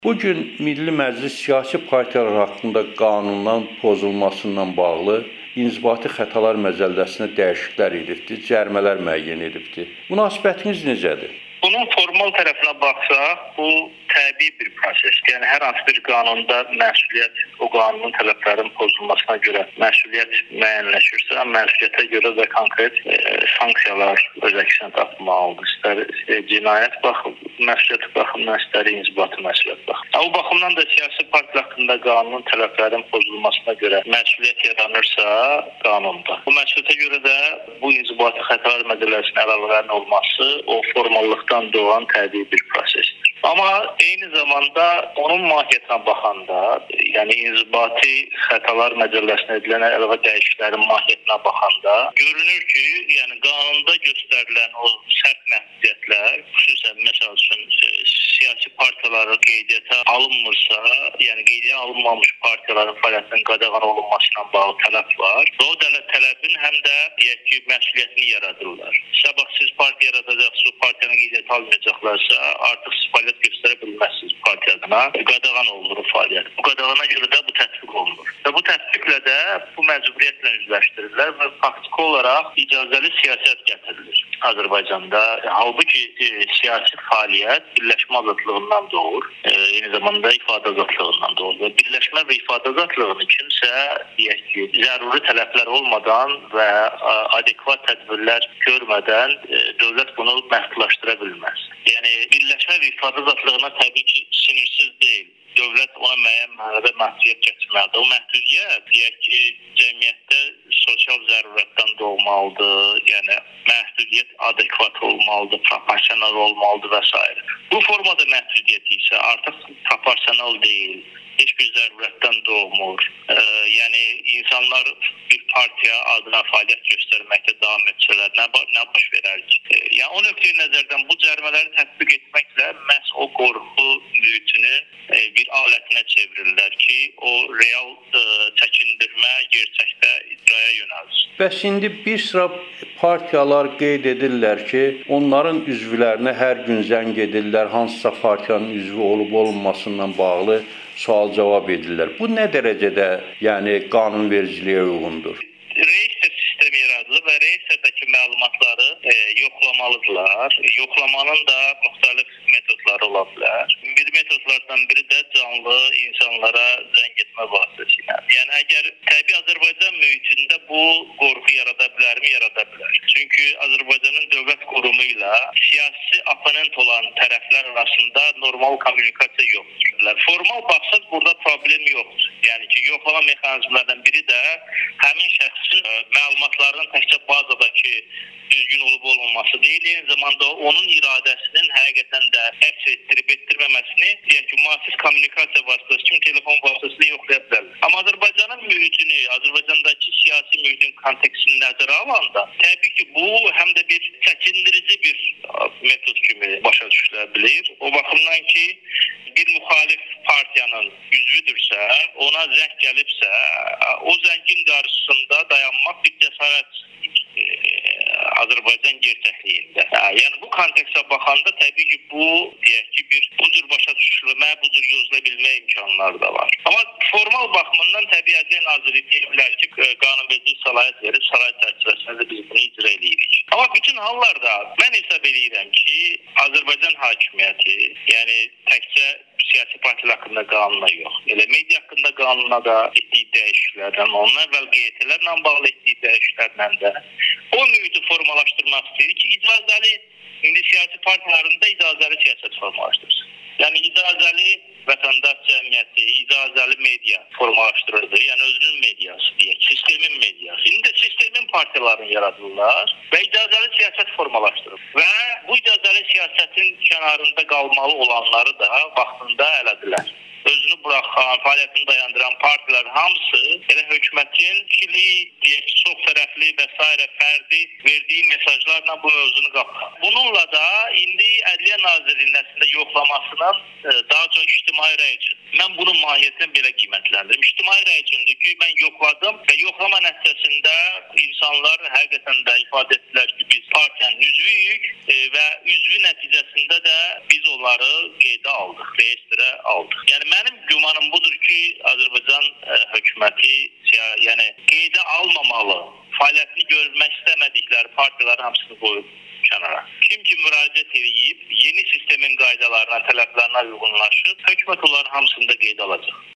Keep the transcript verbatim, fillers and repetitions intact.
Bugün Milli Məclis siyasi partiyalar haqqında qanunların pozulmasından bağlı inzibati xətalar məcəlləsinə dəyişikliklər edibdir, cərimələr müəyyən edibdir. Münasibətiniz necədir? Bunun formal tərəfinə baxsaq, bu təbii bir proses. Yəni hər hansı bir qanunda məsuliyyət, o qanunun tələblərinin pozulmasına görə məsuliyyət müəyyənləşirsə, məsuliyyətə görə də konkret e, sanksiyalar öz əksini tapmalıdır. İstər e, cinayət baxım, məsuliyyət baxımından, istər inzibati məsuliyyət baxımından. O baxımdan da siyasi partiya haqqında qanunun tələblərinin pozulmasına görə məsuliyyət yaranırsa qanunda. Bu məsuliyyətə görə də bu inzibati xətalar məcəlləsinin əlavələrinin olması o formallıqdan doğan təbii bir prosesdir. Amma eyni zamanda onun mahiyyətinə baxanda, yəni inzibati xətalar məcəlləsinə edilən əlavə dəyişikliklərin mahiyyətinə baxanda görünür ki, yəni qanunda göstərilən o sərt məhdudiyyətlər, xüsusən məsəl üçün siyasi partiyaların qeydiyyata alınmırsa, yəni qeydiyyata alınmamış partiyaların fəaliyyətinin qadağan olunmasına bağlı tələb var. Və o tələbin həm də deyək ki, məsuliyyətini yaradırlar. Sabah siz partiya yaradacaqsınız, partiyanın qeydiyyata almayacaqlarsa, artıq siz fəaliyyət göstərə bilməzsiniz partiyadına. Qadağan olunur fəaliyyət. Bu qadağana görə də bu tətbiq olunur. Və bu tətbiqlə də bu məcburiyyətlə üzləşdirilir və faktiki olaraq icazəli siyasət gətirilir Azərbaycanda. Halbuki e, siyasi fəaliyyət birləşmə azadlığından doğur, e, eyni zamanda ifadə azadlığından doğur. Və birləşmə və ifadə azadlığını kimsə deyək ki, zəruri tələblər olmadan və a, adekvat tədbirlər görmədən e, dövlət bunu məhdudlaşdıra bilməz. Yəni birləşmə və ifadə azadlığına təbii ki, sinirsiz deyil. Dövlət ona müəyyən mənada məhdudiyyət gətirməlidir. O məhdudiyyət deyək ki, cəmiyyətdə sosial zərurətdən doğmalıdır, yəni məhdudiyyət adekvat olmalıdır, proporsional olmalıdır və s. Bu formada məhdudiyyət isə artıq proporsional deyil, heç bir zərurətdən doğmur. E, yəni insanlar bir partiya adına fəaliyyət göstərməkdə davam etsələr, nə, nə baş verər ki? E, yəni o nöqteyi nəzərdən bu cərimələri tətbiq etməklə məhz o qorxu mühitinin e, bir alətinə çevrilirlər ki, o real e, çəkindirmə gerçəkdə icraya yönəlsin. Bəs indi bir sıra partiyalar qeyd edirlər ki, onların üzvlərinə hər gün zəng edirlər, hansısa partiyanın üzvü olub-olunmasından bağlı sual-cavab edirlər. Bu nə dərəcədə yəni qanunvericiliyə uyğundur? Reestr sistemi yaradılıb və reestrdəki məlumatları e, yoxlamalıdırlar. Yoxlamanın da müxtəlif metodları ola bilər. Bir metodlardan biri də canlı insanlara zəng etmə vasitəsilə. Yəni əgər təbii Azərbaycan mühitində bu qorxu yarada bilərmi? Yarada bilər. Çünki Azərbaycanın dövlət qurumu ilə siyasi oponent olan tərəflər arasında normal kommunikasiya yoxdur. Formal baxsaq burada problem yoxdur. Yəni ki, yoxlama mexanizmlərdən biri də həmin şəxsin ə, məlumatlarının təkcə bazadakı düzgün olub-olmaması deyil, eyni zamanda onun iradəsinin həqiqətən də əks etdirib etdirməməsini deyək ki, müasir kommunikasiya vasitəsi kimi telefon vasitəsilə yoxlaya bilərlər. Amma Azərbaycanın mühitini, Azərbaycandakı siyasi mühitin kontekstini nəzərə alanda, təbii ki, bu həm də bir çəkindirici bir metod kimi başa düşülə bilir. O baxımdan ki, bir müxalif partiyanın üzvüdürsə, ona zəng gəlibsə, o zəngin qarşısında dayanmaq bir cəsarət e, Azərbaycan gerçəkliyində. Yəni bu kontekstə baxanda təbii ki, bu deyək ki, bir bu cür başa düşülmə, bu cür yozula bilmə imkanları da var. Amma formal baxımından təbii Ədliyyə Nazirliyi deyə bilər ki, qanunverici səlahiyyət verib, səlahiyyət çərçivəsində də biz bunu icra edirik. Amma bütün hallarda mən hesab edirəm ki, Azərbaycan hakimiyyəti, yəni təkcə siyasi partiyalar haqqında qanuna yox, elə media haqqında qanuna da etdiyi dəyişikliklərdən, ondan əvvəl Q Y T-lərlə bağlı etdiyi dəyişikliklərdən də o mühiti formalaşdırmaq istəyir ki, icazəli, indi siyasi partiyalarında icazəli siyasət formalaşdırsın. Yəni icazəli vətəndaş cəmiyyəti, icazəli media formalaşdırılır, yəni özünün mediası deyək, sistemin mediası. İndi də sistemin partiyalarını yaradırlar və icazəli siyasət formalaşdırır. Və bu icazəli siyasətin kənarında qalmalı olanları da vaxtında elədilər. Özünü buraxan, fəaliyyətini dayandıran partiyaların hamısı elə hökumətin ikili, deyək ki, çox tərəfli və s. fərdi verdiyi mesajlarla bu mövzunu qapır. Bununla da indi Ədliyyə Nazirliyinin əslində yoxlamasının daha çox ictimai rəy üçün. Mən bunun mahiyyətini belə qiymətləndirim. İctimai rəy üçündür ki, mən yoxladım və yoxlama nəticəsində insanlar həqiqətən də ifadə etdilər ki, biz partiyanın üzvüyük və üzvü nəticəsində də biz onları qeydə aldıq, reyestrə aldıq. Yəni mənim gümanım budur ki, Azərbaycan hökuməti yəni qeydə almamalı, fəaliyyətini görmək istəmədikləri partiyaların hamısını qoyub kənara. Kim ki müraciət edib, yeni sistemin qaydalarına, tələblərinə uyğunlaşıb, hökumət onların hamısını da qeydə alacaq.